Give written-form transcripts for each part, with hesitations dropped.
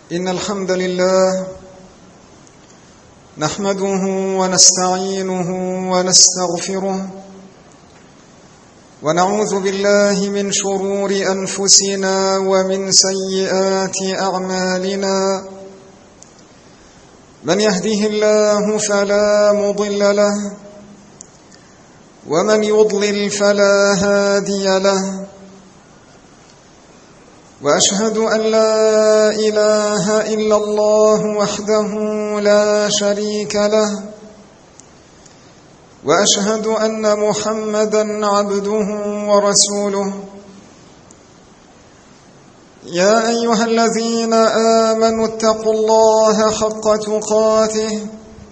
إن الحمد لله نحمده ونستعينه ونستغفره ونعوذ بالله من شرور أنفسنا ومن سيئات أعمالنا. من يهده الله فلا مضل له ومن يضلل فلا هادي له، وأشهد أن لا إله إلا الله وحده لا شريك له، وأشهد أن محمدًا عبده ورسوله. يا أيها الذين آمنوا اتقوا الله حق تقاته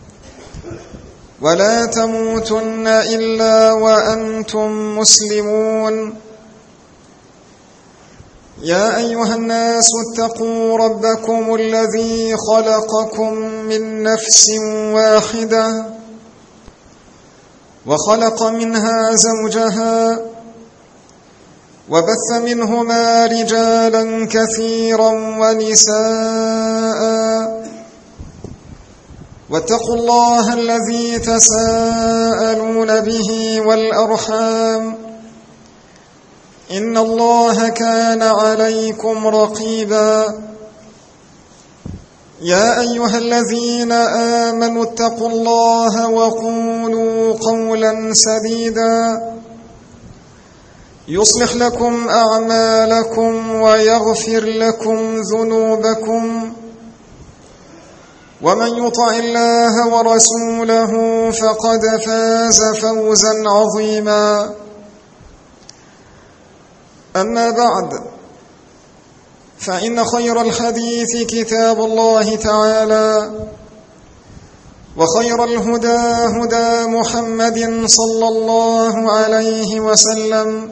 ولا تموتن إلا وأنتم مسلمون. يا أيها الناس اتقوا ربكم الذي خلقكم من نفس واحدة وخلق منها زوجها وبث منهما رجالا كثيرا ونساء، واتقوا الله الذي تساءلون به والأرحام، إن الله كان عليكم رقيبا. يا أيها الذين آمنوا اتقوا الله وقولوا قولا سديدا يصلح لكم أعمالكم ويغفر لكم ذنوبكم، ومن يطع الله ورسوله فقد فاز فوزا عظيما. أما بعد، فإن خير الحديث كتاب الله تعالى، وخير الهدى هدى محمد صلى الله عليه وسلم،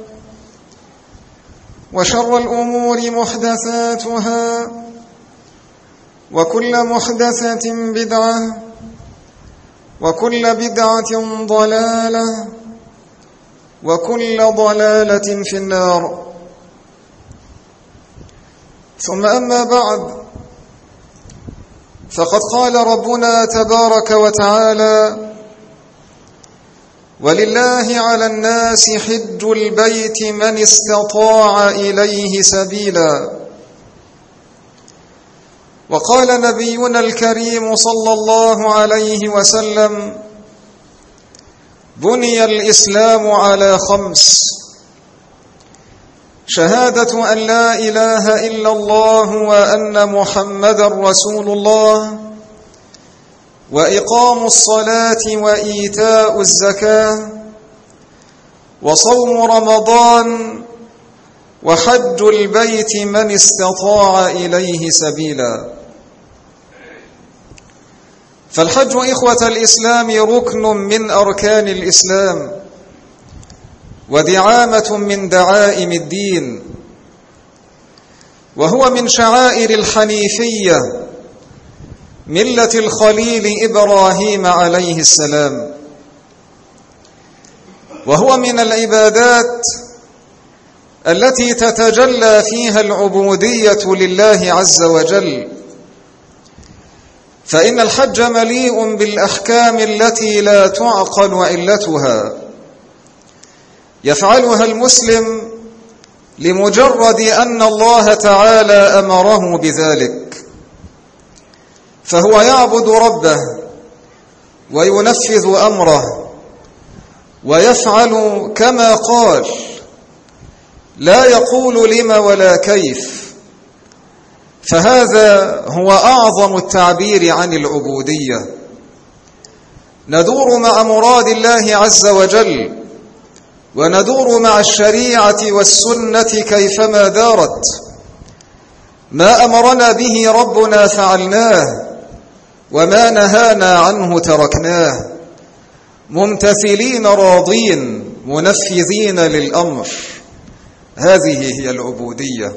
وشر الأمور محدثاتها، وكل محدثة بدعة، وكل بدعة ضلالة، وكل ضلالة في النار. ثم أما بعد، فقد قال ربنا تبارك وتعالى: ولله على الناس حج البيت من استطاع إليه سبيلا. وقال نبينا الكريم صلى الله عليه وسلم: بني الإسلام على 5: شهادة أن لا إله إلا الله وأن محمدا رسول الله، وإقام الصلاة وإيتاء الزكاة، وصوم رمضان، وحج البيت من استطاع إليه سبيلا. فالحج إخوة الإسلام ركن من أركان الإسلام، ودعامة من دعائم الدين، وهو من شعائر الحنيفية، ملة الخليل إبراهيم عليه السلام، وهو من العبادات التي تتجلى فيها العبودية لله عز وجل، فإن الحج مليء بالأحكام التي لا تعقل علتها، يفعلها المسلم لمجرد أن الله تعالى أمره بذلك، فهو يعبد ربه وينفذ أمره ويفعل كما قال، لا يقول لما ولا كيف. فهذا هو أعظم التعبير عن العبودية. ندور مع مراد الله عز وجل، وندور مع الشريعة والسنة كيفما دارت. ما أمرنا به ربنا فعلناه، وما نهانا عنه تركناه، ممتثلين راضين منفذين للأمر. هذه هي العبودية.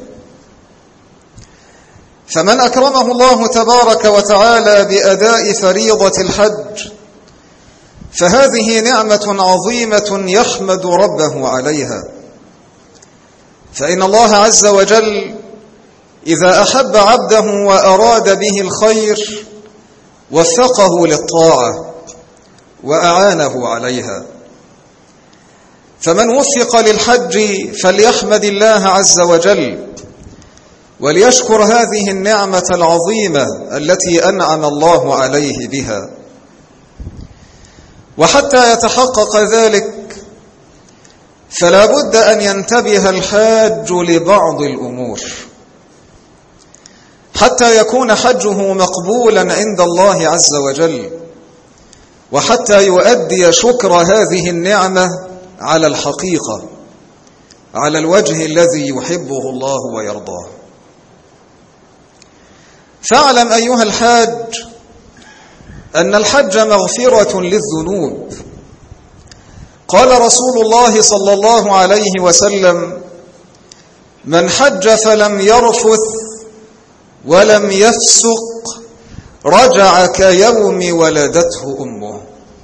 فمن أكرمه الله تبارك وتعالى بأداء فريضة الحج، فهذه نعمة عظيمة يحمد ربه عليها، فإن الله عز وجل إذا أحب عبده وأراد به الخير وفقه للطاعة وأعانه عليها. فمن وفق للحج فليحمد الله عز وجل وليشكر هذه النعمة العظيمة التي أنعم الله عليه بها. وحتى يتحقق ذلك فلا بد أن ينتبه الحاج لبعض الأمور حتى يكون حجه مقبولا عند الله عز وجل، وحتى يؤدي شكر هذه النعمة على الحقيقة، على الوجه الذي يحبه الله ويرضاه. فاعلم أيها الحاج أن الحج مغفرة للذنوب. قال رسول الله صلى الله عليه وسلم: من حج فلم يرفث ولم يفسق رجع كيوم ولدته أمه.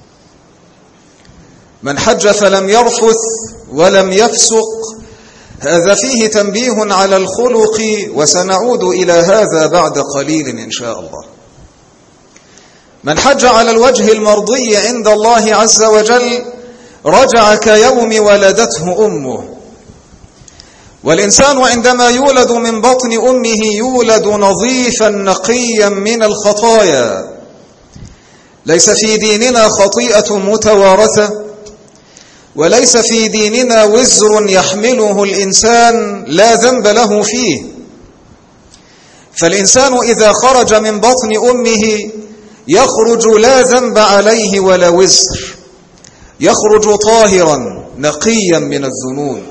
من حج فلم يرفث ولم يفسق، هذا فيه تنبيه على الخلق، وسنعود إلى هذا بعد قليل إن شاء الله. من حج على الوجه المرضي عند الله عز وجل رجع كيوم ولدته أمه. والإنسان عندما يولد من بطن أمه يولد نظيفا نقيا من الخطايا. ليس في ديننا خطيئة متوارثة، وليس في ديننا وزر يحمله الإنسان لا ذنب له فيه. فالإنسان إذا خرج من بطن أمه يخرج لا ذنب عليه ولا وزر، يخرج طاهرا نقيا من الذنوب.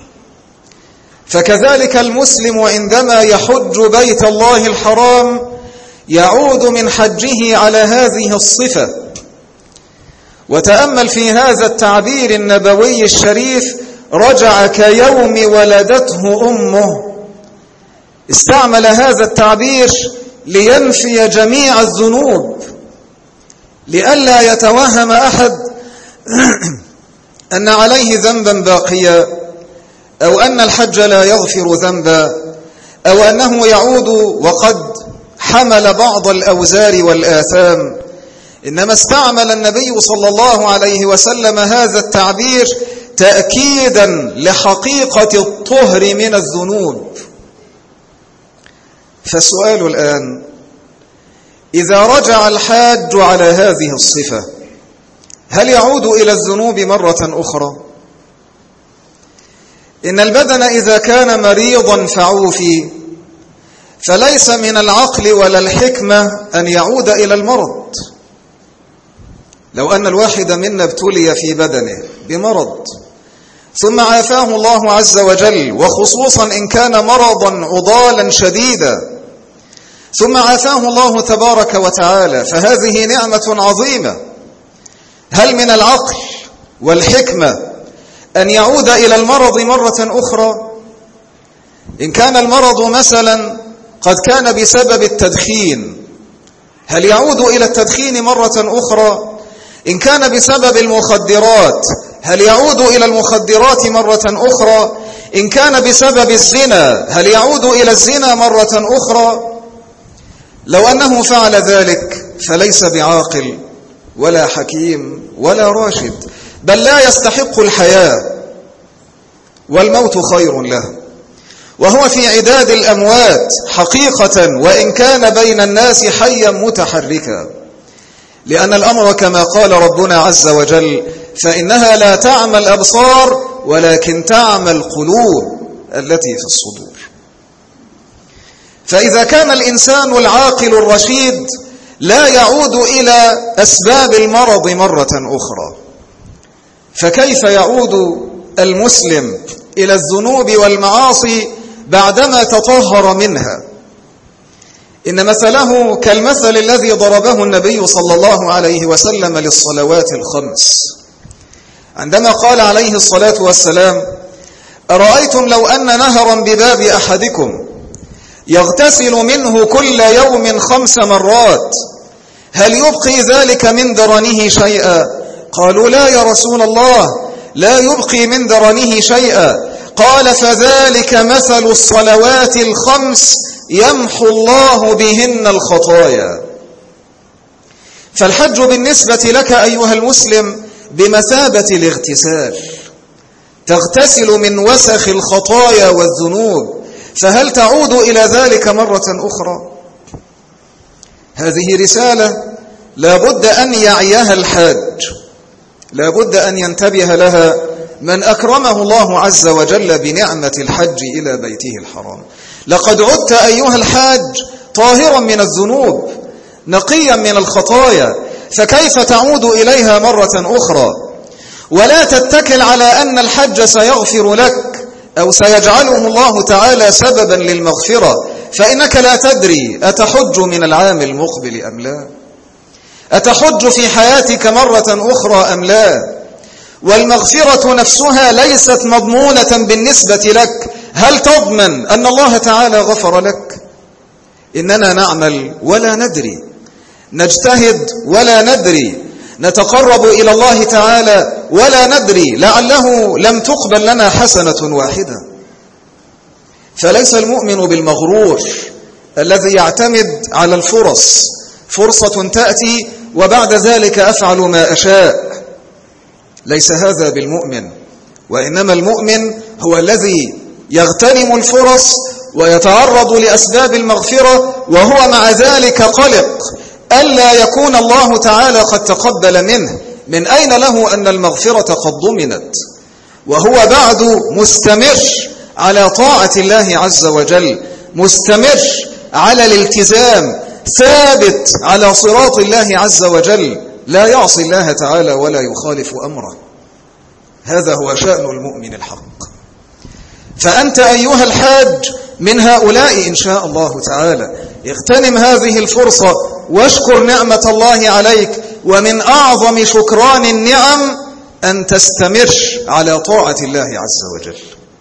فكذلك المسلم عندما يحج بيت الله الحرام يعود من حجه على هذه الصفة. وتأمل في هذا التعبير النبوي الشريف: رجع كيوم ولدته أمه. استعمل هذا التعبير لينفي جميع الذنوب، لئلا يتوهم أحد أن عليه ذنبا باقيا، أو أن الحج لا يغفر ذنبا، أو أنه يعود وقد حمل بعض الأوزار والآثام. إنما استعمل النبي صلى الله عليه وسلم هذا التعبير تأكيدا لحقيقة الطهر من الذنوب. فالسؤال الآن: إذا رجع الحاج على هذه الصفة هل يعود إلى الذنوب مرة أخرى؟ إن البدن إذا كان مريضا فعوفي فليس من العقل ولا الحكمة أن يعود إلى المرض. لو أن الواحد منا ابتلي في بدنه بمرض ثم عافاه الله عز وجل، وخصوصا إن كان مرضا عضالا شديدا، ثم عافاه الله تبارك وتعالى، فهذه نعمة عظيمة. هل من العقل والحكمة أن يعود إلى المرض مرة أخرى؟ إن كان المرض مثلا قد كان بسبب التدخين، هل يعود إلى التدخين مرة أخرى؟ إن كان بسبب المخدرات، هل يعود إلى المخدرات مرة أخرى؟ إن كان بسبب الزنا، هل يعود إلى الزنا مرة أخرى؟ لو أنه فعل ذلك فليس بعاقل ولا حكيم ولا راشد، بل لا يستحق الحياة، والموت خير له، وهو في عداد الأموات حقيقة، وإن كان بين الناس حيا متحركا. لأن الأمر كما قال ربنا عز وجل: فإنها لا تعمى الأبصار ولكن تعمى القلوب التي في الصدور. فإذا كان الإنسان العاقل الرشيد لا يعود إلى أسباب المرض مرة أخرى، فكيف يعود المسلم إلى الذنوب والمعاصي بعدما تطهر منها؟ إن مثله كالمثل الذي ضربه النبي صلى الله عليه وسلم للصلوات الخمس، عندما قال عليه الصلاة والسلام: أرأيتم لو أن نهرا بباب أحدكم يغتسل منه كل يوم 5 مرات هل يبقي ذلك من درنه شيئا؟ قالوا: لا يا رسول الله، لا يبقي من درنه شيئا. قال: فذلك مثل الصلوات الخمس يمحو الله بهن الخطايا. فالحج بالنسبة لك أيها المسلم بمثابة الاغتسال، تغتسل من وسخ الخطايا والذنوب، فهل تعود إلى ذلك مرة أخرى؟ هذه رسالة لا بد أن يعيها الحاج، لا بد أن ينتبه لها من أكرمه الله عز وجل بنعمة الحج إلى بيته الحرام. لقد عدت أيها الحاج طاهرا من الذنوب نقيا من الخطايا، فكيف تعود إليها مرة أخرى؟ ولا تتكل على أن الحج سيغفر لك أو سيجعله الله تعالى سببا للمغفرة، فإنك لا تدري أتحج من العام المقبل أم لا، أتحج في حياتك مرة أخرى أم لا. والمغفرة نفسها ليست مضمونة بالنسبة لك. هل تضمن أن الله تعالى غفر لك؟ إننا نعمل ولا ندري، نجتهد ولا ندري، نتقرب إلى الله تعالى ولا ندري، لعله لم تقبل لنا حسنة واحدة. فليس المؤمن بالمغرور الذي يعتمد على الفرص، فرصة تأتي وبعد ذلك أفعل ما أشاء. ليس هذا بالمؤمن، وإنما المؤمن هو الذي يغتنم الفرص ويتعرض لأسباب المغفرة، وهو مع ذلك قلق ألا يكون الله تعالى قد تقبل منه. من أين له أن المغفرة قد ضمنت وهو بعد مستمر على طاعة الله عز وجل، مستمر على الالتزام، ثابت على صراط الله عز وجل، لا يعصي الله تعالى ولا يخالف أمره. هذا هو شأن المؤمن الحق. فأنت أيها الحاج من هؤلاء إن شاء الله تعالى. اغتنم هذه الفرصة واشكر نعمة الله عليك، ومن أعظم شكران النعم أن تستمر على طاعة الله عز وجل.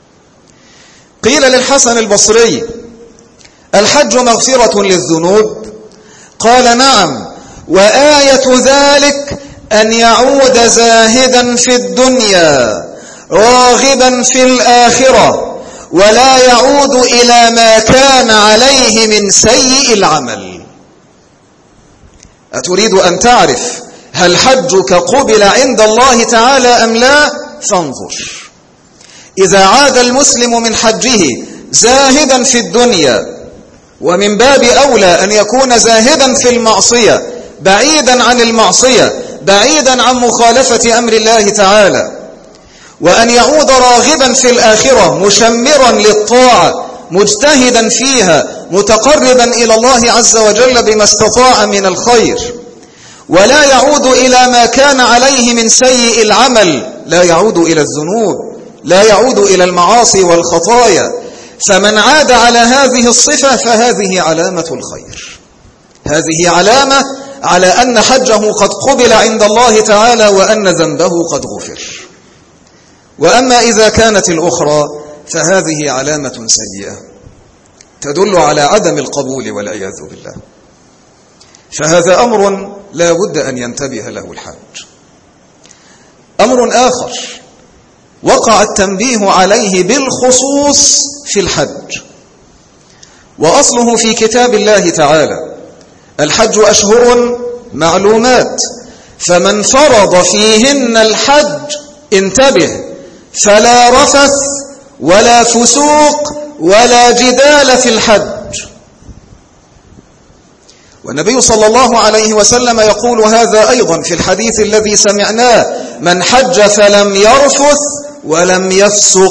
قيل للحسن البصري: الحج مغفرة للذنوب؟ قال: نعم، وآية ذلك أن يعود زاهدا في الدنيا راغبا في الآخرة ولا يعود إلى ما كان عليه من سيء العمل. أتريد أن تعرف هل حجك قبل عند الله تعالى أم لا؟ فانظر. إذا عاد المسلم من حجه زاهدا في الدنيا، ومن باب أولى أن يكون زاهدا في المعصية، بعيدا عن المعصية، بعيدا عن مخالفة أمر الله تعالى، وأن يعود راغبا في الآخرة، مشمرا للطاعة، مجتهدا فيها، متقربا إلى الله عز وجل بما استطاع من الخير، ولا يعود إلى ما كان عليه من سيء العمل، لا يعود إلى الذنوب، لا يعود إلى المعاصي والخطايا. فمن عاد على هذه الصفة فهذه علامة الخير، هذه علامة على أن حجه قد قبل عند الله تعالى وأن ذنبه قد غفر. وأما إذا كانت الأخرى فهذه علامة سيئة تدل على عدم القبول والعياذ بالله. فهذا أمر لا بد أن ينتبه له الحاج. أمر آخر وقع التنبيه عليه بالخصوص في الحج، وأصله في كتاب الله تعالى: الحج أشهر معلومات، فمن فرض فيهن الحج، انتبه، فلا رفث ولا فسوق ولا جدال في الحج. والنبي صلى الله عليه وسلم يقول هذا أيضا في الحديث الذي سمعناه: من حج فلم يرفث ولم يفسق.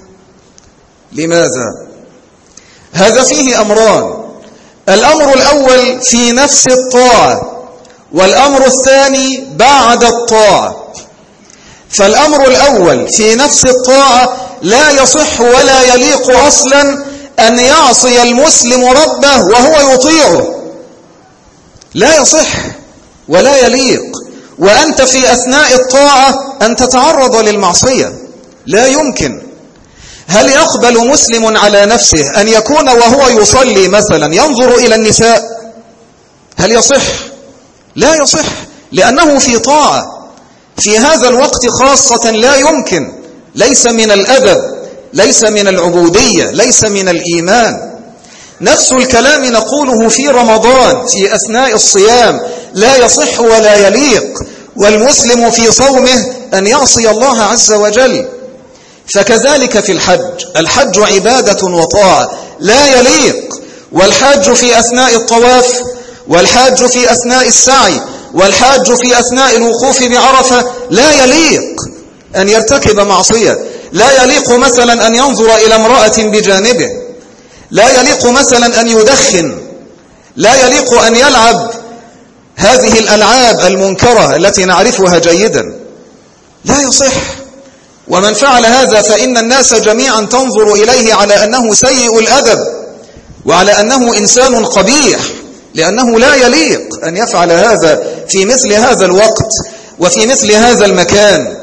لماذا؟ هذا فيه أمران: الأمر الأول في نفس الطاعة، والأمر الثاني بعد الطاعة. فالأمر الأول في نفس الطاعة لا يصح ولا يليق أصلا أن يعصي المسلم ربه وهو يطيعه، لا يصح ولا يليق. وأنت في أثناء الطاعة أن تتعرض للمعصية، لا يمكن. هل يقبل مسلم على نفسه أن يكون وهو يصلي مثلا ينظر إلى النساء؟ هل يصح؟ لا يصح، لأنه في طاعة. في هذا الوقت خاصة لا يمكن، ليس من الأدب، ليس من العبودية، ليس من الإيمان. نفس الكلام نقوله في رمضان في أثناء الصيام، لا يصح ولا يليق والمسلم في صومه أن يعصي الله عز وجل. فكذلك في الحج، الحج عبادة وطاعة، لا يليق والحاج في أثناء الطواف، والحاج في أثناء السعي، والحاج في أثناء الوقوف بعرفة، لا يليق أن يرتكب معصية. لا يليق مثلا أن ينظر إلى امرأة بجانبه، لا يليق مثلا أن يدخن، لا يليق أن يلعب هذه الألعاب المنكرة التي نعرفها جيدا، لا يصح. ومن فعل هذا فإن الناس جميعا تنظر إليه على أنه سيء الأدب وعلى أنه إنسان قبيح، لأنه لا يليق أن يفعل هذا في مثل هذا الوقت وفي مثل هذا المكان.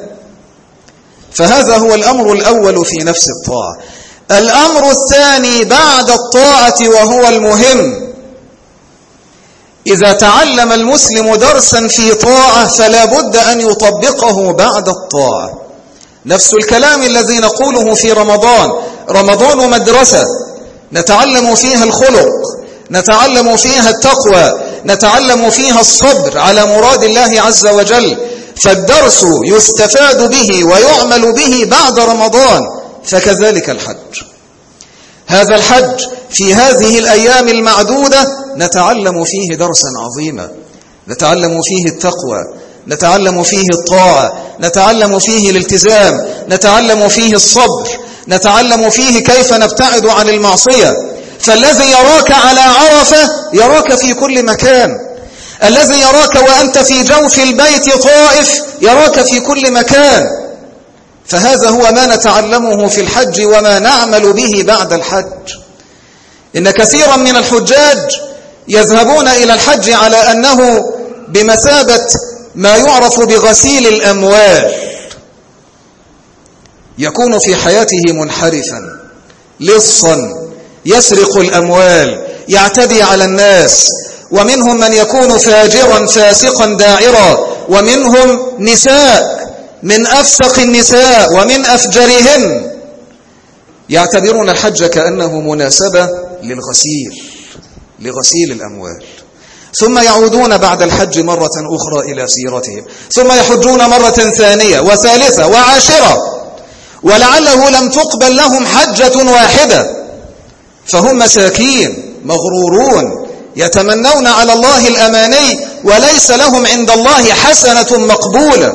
فهذا هو الأمر الأول في نفس الطاعة. الأمر الثاني بعد الطاعة وهو المهم، إذا تعلم المسلم درسا في طاعة فلا بد أن يطبقه بعد الطاعة. نفس الكلام الذي نقوله في رمضان. رمضان مدرسة نتعلم فيها الخلق، نتعلم فيها التقوى، نتعلم فيها الصبر على مراد الله عز وجل، فالدرس يستفاد به ويعمل به بعد رمضان. فكذلك الحج، هذا الحج في هذه الأيام المعدودة نتعلم فيه درسا عظيما، نتعلم فيه التقوى، نتعلم فيه الطاعة، نتعلم فيه الالتزام، نتعلم فيه الصبر، نتعلم فيه كيف نبتعد عن المعصية. فالذي يراك على عرفة يراك في كل مكان، الذي يراك وأنت في جوف البيت طائف يراك في كل مكان. فهذا هو ما نتعلمه في الحج وما نعمل به بعد الحج. إن كثيرا من الحجاج يذهبون إلى الحج على أنه بمثابة ما يعرف بغسيل الأموال، يكون في حياته منحرفا لصا، يسرق الأموال، يعتدي على الناس، ومنهم من يكون فاجرا فاسقا داعرا، ومنهم نساء من أفسق النساء ومن أفجرهن يعتبرون الحج كأنه مناسبة لغسيل الأموال، ثم يعودون بعد الحج مرة أخرى إلى سيرتهم، ثم يحجون مرة ثانية وثالثة وعاشرة، ولعله لم تقبل لهم حجة واحدة. فهم مساكين مغرورون يتمنون على الله الأماني وليس لهم عند الله حسنة مقبولة.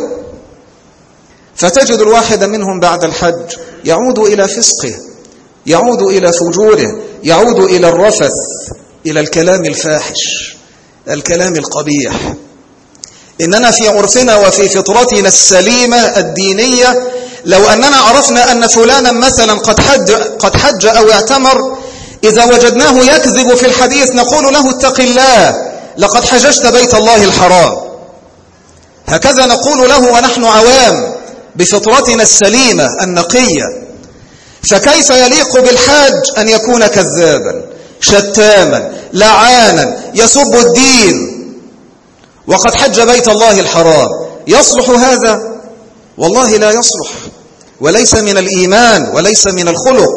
فتجد الواحد منهم بعد الحج يعود إلى فسقه، يعود إلى فجوره، يعود إلى الرفث، إلى الكلام الفاحش، الكلام القبيح. إننا في عرفنا وفي فطرتنا السليمة الدينية لو أننا عرفنا أن فلانا مثلا قد حج أو اعتمر، إذا وجدناه يكذب في الحديث نقول له اتق الله، لقد حججت بيت الله الحرام. هكذا نقول له ونحن عوام بفطرتنا السليمة النقية. فكيف يليق بالحاج أن يكون كذابا شتاما لعانا يسب الدين وقد حج بيت الله الحرام؟ يصلح هذا؟ والله لا يصلح، وليس من الإيمان وليس من الخلق.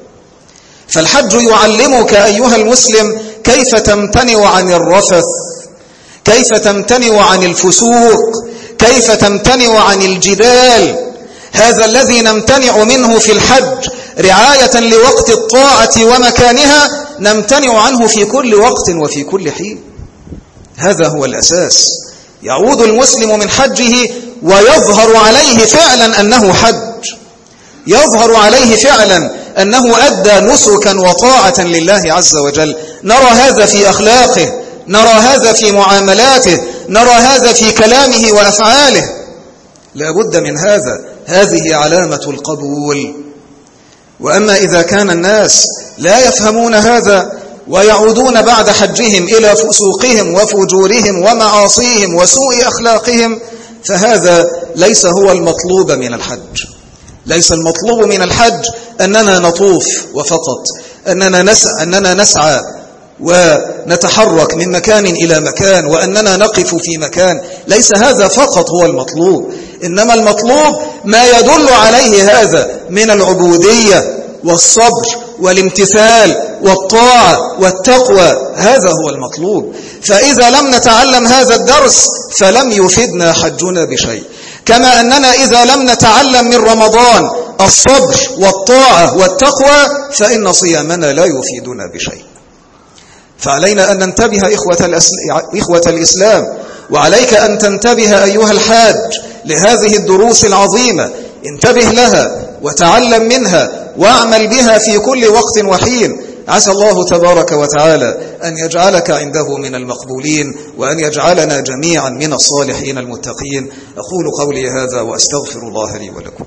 فالحج يعلمك أيها المسلم كيف تمتنع عن الرفث، كيف تمتنع عن الفسوق، كيف تمتنع عن الجدال. هذا الذي نمتنع منه في الحج رعاية لوقت الطاعة ومكانها نمتنع عنه في كل وقت وفي كل حين. هذا هو الأساس. يعود المسلم من حجه ويظهر عليه فعلا أنه حج، يظهر عليه فعلا أنه أدى نسكا وطاعة لله عز وجل. نرى هذا في أخلاقه، نرى هذا في معاملاته، نرى هذا في كلامه وأفعاله. لا بد من هذا، هذه علامة القبول. وأما إذا كان الناس لا يفهمون هذا ويعودون بعد حجهم إلى فسوقهم وفجورهم ومعاصيهم وسوء أخلاقهم، فهذا ليس هو المطلوب من الحج. ليس المطلوب من الحج أننا نطوف وفقط، أننا نسعى ونتحرك من مكان إلى مكان، وأننا نقف في مكان. ليس هذا فقط هو المطلوب، إنما المطلوب ما يدل عليه هذا من العبودية والصبر والامتثال والطاعة والتقوى، هذا هو المطلوب. فإذا لم نتعلم هذا الدرس فلم يفيدنا حجنا بشيء، كما أننا إذا لم نتعلم من رمضان الصبر والطاعة والتقوى فإن صيامنا لا يفيدنا بشيء. فعلينا أن ننتبه إخوة الإسلام، وعليك أن تنتبه أيها الحاج لهذه الدروس العظيمة، انتبه لها وتعلم منها واعمل بها في كل وقت وحين. عسى الله تبارك وتعالى أن يجعلك عنده من المقبولين، وأن يجعلنا جميعا من الصالحين المتقين. أقول قولي هذا وأستغفر الله لي ولكم.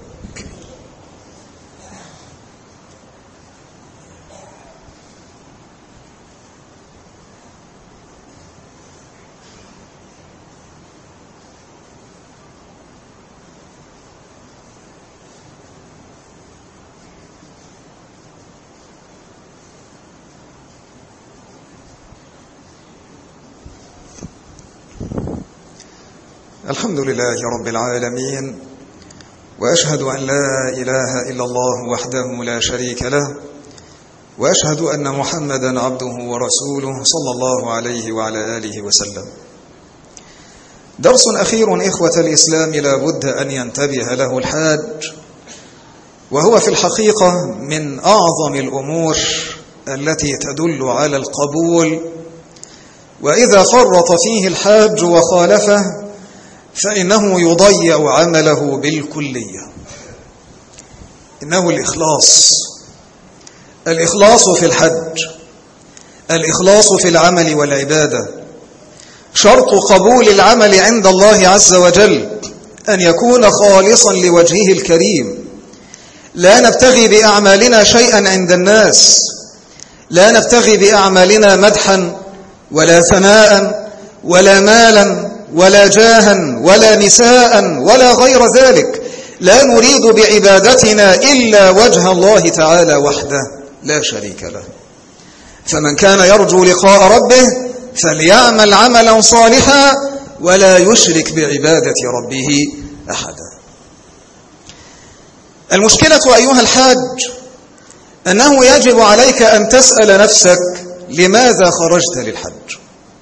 الحمد لله رب العالمين، وأشهد أن لا إله إلا الله وحده لا شريك له، وأشهد أن محمدا عبده ورسوله صلى الله عليه وعلى آله وسلم. درس أخير إخوة الإسلام لا بد أن ينتبه له الحاج، وهو في الحقيقة من أعظم الأمور التي تدل على القبول، وإذا فرط فيه الحاج وخالفه فإنه يضيع عمله بالكلية. إنه الإخلاص في الحج، الإخلاص في العمل والعبادة. شرط قبول العمل عند الله عز وجل أن يكون خالصا لوجهه الكريم. لا نبتغي بأعمالنا شيئا عند الناس، لا نبتغي بأعمالنا مدحا ولا ثناء ولا مالا ولا جاها ولا نساء ولا غير ذلك. لا نريد بعبادتنا إلا وجه الله تعالى وحده لا شريك له. فمن كان يرجو لقاء ربه فليعمل عملا صالحا ولا يشرك بعبادة ربه أحدا. المشكلة أيها الحاج أنه يجب عليك أن تسأل نفسك لماذا خرجت للحج؟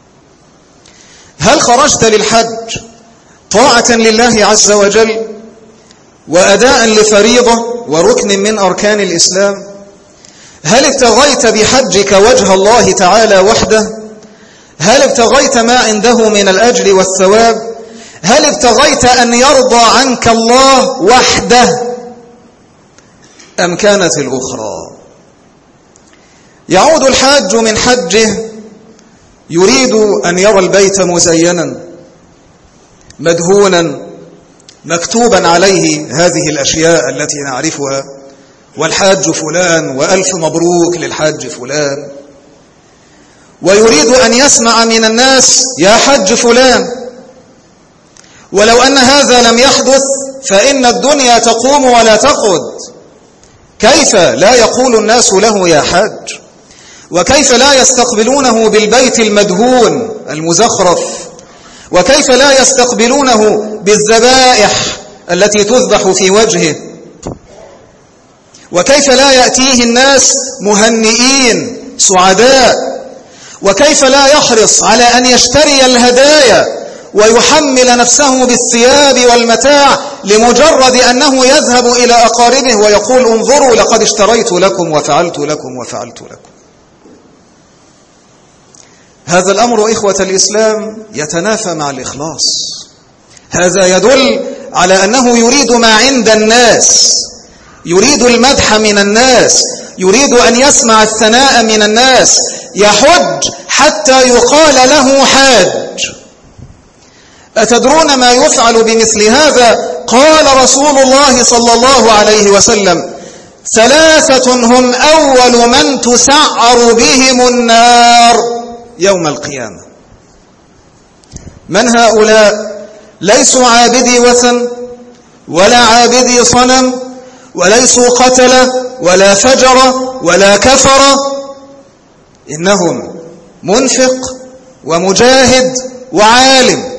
هل خرجت للحج طاعة لله عز وجل وأداء لفريضة وركن من أركان الإسلام؟ هل ابتغيت بحجك وجه الله تعالى وحده؟ هل ابتغيت ما عنده من الأجر والثواب؟ هل ابتغيت أن يرضى عنك الله وحده؟ أم كانت الأخرى؟ يعود الحاج من حجه يريد أن يرى البيت مزينا مدهونا مكتوبا عليه هذه الأشياء التي نعرفها، والحاج فلان وألف مبروك للحاج فلان، ويريد أن يسمع من الناس يا حج فلان. ولو أن هذا لم يحدث فإن الدنيا تقوم ولا تقعد. كيف لا يقول الناس له يا حاج؟ وكيف لا يستقبلونه بالبيت المدهون المزخرف؟ وكيف لا يستقبلونه بالذبائح التي تذبح في وجهه؟ وكيف لا يأتيه الناس مهنئين سعداء؟ وكيف لا يحرص على أن يشتري الهدايا ويحمل نفسه بالثياب والمتاع لمجرد أنه يذهب إلى أقاربه ويقول انظروا لقد اشتريت لكم وفعلت لكم وفعلت لكم؟ هذا الأمر إخوة الإسلام يتنافى مع الإخلاص. هذا يدل على أنه يريد ما عند الناس، يريد المدح من الناس، يريد أن يسمع الثناء من الناس، يحج حتى يقال له حاج. أتدرون ما يفعل بمثل هذا؟ قال رسول الله صلى الله عليه وسلم: 3 هم أول من تسعر بهم النار يوم القيامة. من هؤلاء؟ ليسوا عابدي وثن ولا عابدي صنم، وليسوا قتلة ولا فجرة ولا كفرة، إنهم منفق ومجاهد وعالم،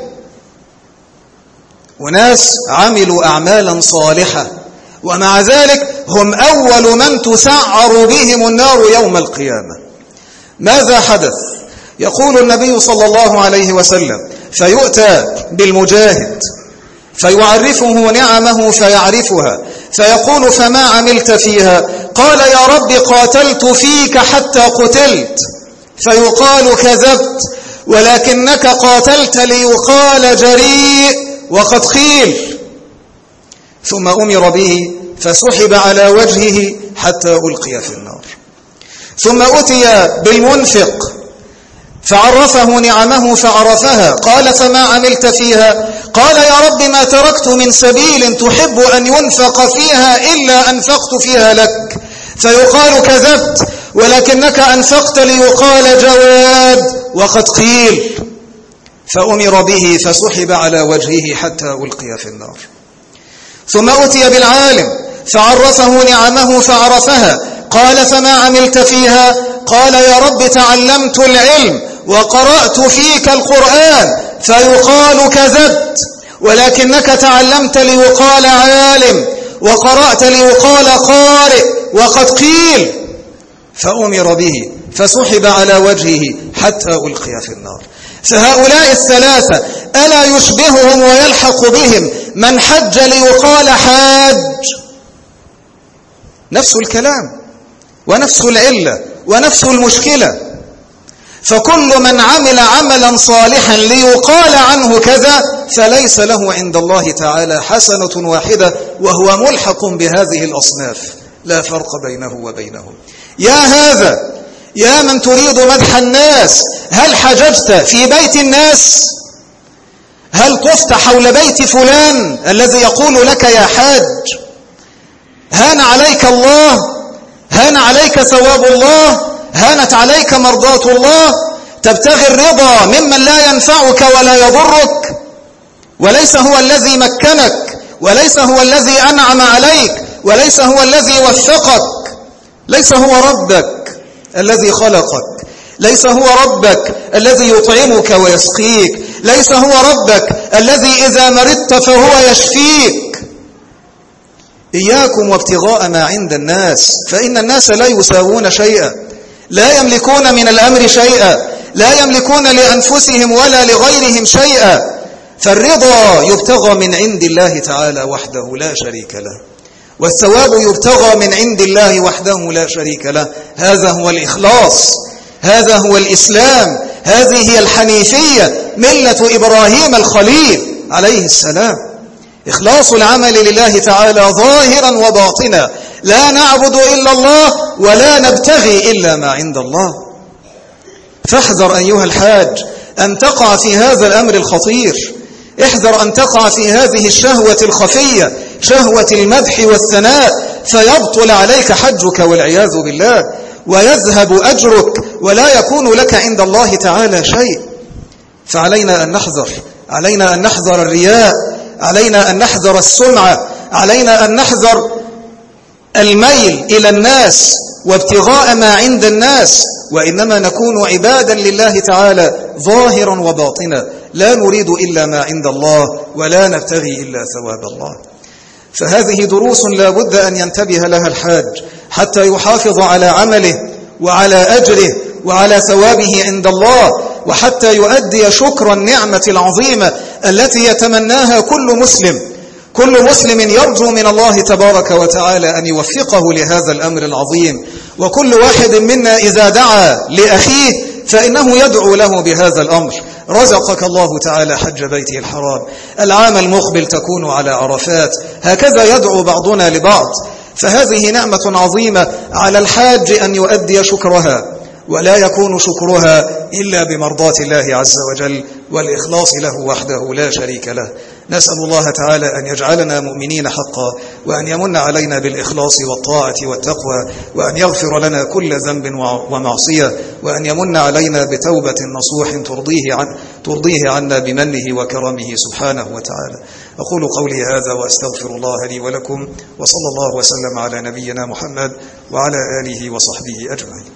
وناس عملوا أعمالا صالحة، ومع ذلك هم أول من تسعر بهم النار يوم القيامة. ماذا حدث؟ يقول النبي صلى الله عليه وسلم: فيؤتى بالمجاهد فيعرفه نعمه فيعرفها، فيقول: فما عملت فيها؟ قال: يا رب قاتلت فيك حتى قتلت. فيقال: كذبت، ولكنك قاتلت ليقال جريء وقد قيل. ثم أمر به فسحب على وجهه حتى ألقي في النار. ثم أتي بالمنفق فعرفه نعمه فعرفها، قال: فما عملت فيها؟ قال: يا رب ما تركت من سبيل تحب أن ينفق فيها إلا أنفقت فيها لك. فيقال: كذبت، ولكنك أنفقت ليقال جواد وقد قيل. فأمر به فسحب على وجهه حتى ألقي في النار. ثم أتي بالعالم فعرفه نعمه فعرفها، قال: فما عملت فيها؟ قال: يا رب تعلمت العلم وقرأت فيك القرآن. فيقال: كذبت، ولكنك تعلمت ليقال عالم وقرأت ليقال قارئ وقد قيل. فأمر به فسحب على وجهه حتى ألقي في النار. فهؤلاء الثلاثة ألا يشبههم ويلحق بهم من حج ليقال حاج؟ نفس الكلام ونفس العلة ونفس المشكلة. فكل من عمل عملا صالحا ليقال عنه كذا فليس له عند الله تعالى حسنة واحدة، وهو ملحق بهذه الأصناف، لا فرق بينه وبينهم. يا هذا، يا من تريد مدح الناس، هل حججت في بيت الناس؟ هل طفت حول بيت فلان الذي يقول لك يا حاج؟ هان عليك الله؟ هان عليك ثواب الله؟ هانت عليك مرضاة الله؟ تبتغي الرضا ممن لا ينفعك ولا يضرك، وليس هو الذي مكنك، وليس هو الذي أنعم عليك، وليس هو الذي وفقك، ليس هو ربك الذي خلقك، ليس هو ربك الذي يطعمك ويسقيك، ليس هو ربك الذي إذا مرضت فهو يشفيك. إياكم وابتغاء ما عند الناس، فإن الناس لا يساوون شيئا، لا يملكون من الأمر شيئا، لا يملكون لأنفسهم ولا لغيرهم شيئا. فالرضا يبتغى من عند الله تعالى وحده لا شريك له، والثواب يبتغى من عند الله وحده لا شريك له. هذا هو الإخلاص، هذا هو الإسلام، هذه هي الحنيفية، ملة إبراهيم الخليل عليه السلام. إخلاص العمل لله تعالى ظاهرا وباطنا، لا نعبد إلا الله ولا نبتغي إلا ما عند الله. فاحذر أيها الحاج أن تقع في هذا الأمر الخطير، احذر أن تقع في هذه الشهوة الخفية، شهوة المدح والثناء، فيبطل عليك حجك والعياذ بالله، ويذهب أجرك ولا يكون لك عند الله تعالى شيء. فعلينا أن نحذر، علينا أن نحذر الرياء، علينا أن نحذر السمعة، علينا أن نحذر الميل إلى الناس وابتغاء ما عند الناس، وإنما نكون عبادا لله تعالى ظاهرا وباطنا، لا نريد إلا ما عند الله ولا نبتغي إلا ثواب الله. فهذه دروس لا بد أن ينتبه لها الحاج حتى يحافظ على عمله وعلى أجره وعلى ثوابه عند الله، وحتى يؤدي شكر النعمة العظيمة التي يتمناها كل مسلم. كل مسلم يرجو من الله تبارك وتعالى أن يوفقه لهذا الأمر العظيم، وكل واحد منا إذا دعا لأخيه فإنه يدعو له بهذا الأمر. رزقك الله تعالى حج بيته الحرام، العام المقبل تكون على عرفات، هكذا يدعو بعضنا لبعض. فهذه نعمة عظيمة على الحاج أن يؤدي شكرها، ولا يكون شكرها إلا بمرضاة الله عز وجل والإخلاص له وحده لا شريك له. نسأل الله تعالى أن يجعلنا مؤمنين حقا، وأن يمن علينا بالإخلاص والطاعة والتقوى، وأن يغفر لنا كل ذنب ومعصية، وأن يمن علينا بتوبة نصوح ترضيه عنا بمنه وكرمه سبحانه وتعالى. أقول قولي هذا وأستغفر الله لي ولكم، وصلى الله وسلم على نبينا محمد وعلى آله وصحبه أجمعين.